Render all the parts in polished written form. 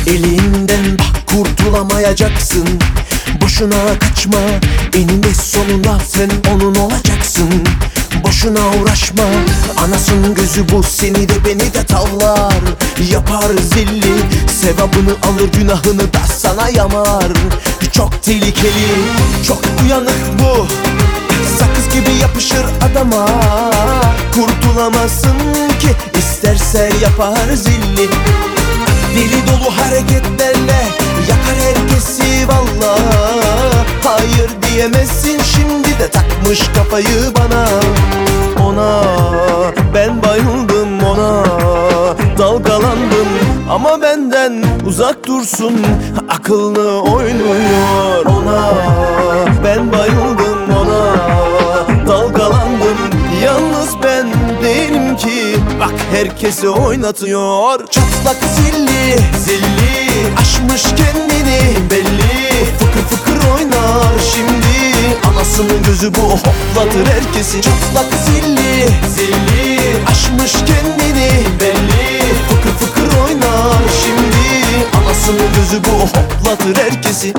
Elinden bak, kurtulamayacaksın. Boşuna kaçma, eninde sonunda sen onun olacaksın. Boşuna uğraşma, anasının gözü bu, seni de beni de tavlar. Yapar zilli, sevabını alır, günahını da sana yamar. Çok tehlikeli, çok uyanık bu, sakız gibi yapışır adama. Kurtulamazsın ki, isterse yapar zilli. Deli dolu hareketlerle yakar herkesi valla. Hayır diyemezsin, şimdi de takmış kafayı bana. Ona ben bayıldım, ona dalgalandım. Ama benden uzak dursun, akıllı oynuyor. Ona ben bayıldım, ona dalgalandım. Yalnız ben değilim ki, bak herkesi oynatıyor. Çatlak zilli, zilli aşmış kendini belli. Fıkır fıkır oynar şimdi, anasının gözü bu, hoplatır herkesi. Çatlak zilli, zilli aşmış kendini belli. Fıkır fıkır oynar şimdi, anasının gözü bu, hoplatır herkesi.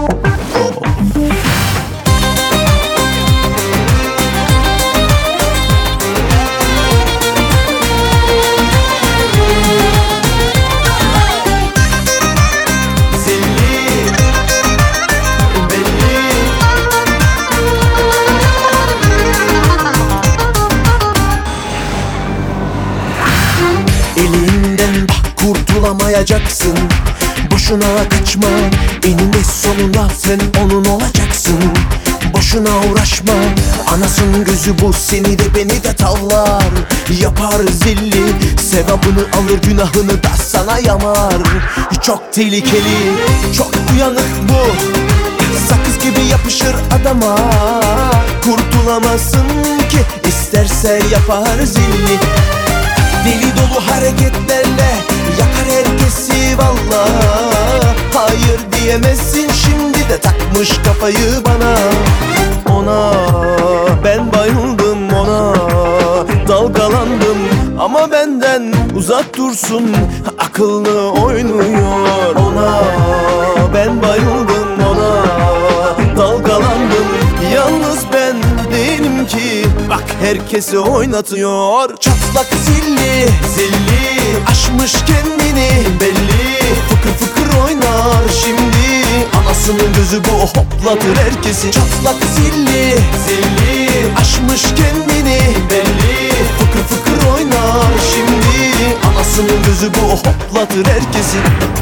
Elinden bak, kurtulamayacaksın. Boşuna kaçma, eninde sonunda sen onun olacaksın. Boşuna uğraşma, anasının gözü bu, seni de beni de tavlar. Yapar zilli, sevabını alır, günahını da sana yamar. Çok tehlikeli, çok uyanık bu, sakız gibi yapışır adama. Kurtulamazsın ki, isterse yapar zilli. Deli dolu hareketlerle yakar herkesi valla. Hayır diyemezsin, şimdi de takmış kafayı bana. Ona ben bayıldım, ona dalgalandım. Ama benden uzak dursun, akıllı oynuyor. Ona ben bayıldım, ona dalgalandım. Yalnız ben değilim ki, bak herkesi oynatıyor. Çatlak zilli, zilli aşmış kendini belli. Fıkır fıkır oynar şimdi, anasının gözü bu, hoplatır herkesi. Çatlak zilli, zilli aşmış kendini belli. Fıkır fıkır oynar şimdi, anasının gözü bu, hoplatır herkesi.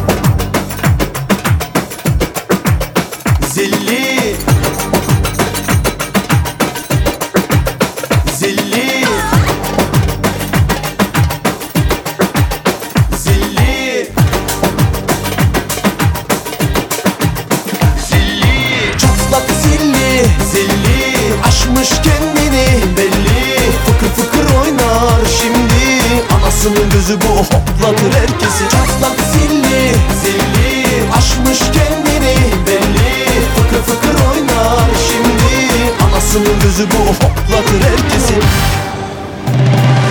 Zilli, zilli, zilli, zilli. Çatlak zilli, zilli aşmış kendini belli. Fıkır fıkır oynar şimdi, anasının gözü bu, hoplatır herkesi. Çatlak zilli, zilli aşmış kendini belli. Fıkır fıkır oynar şimdi, anasının gözü bu, hoplatır herkesi.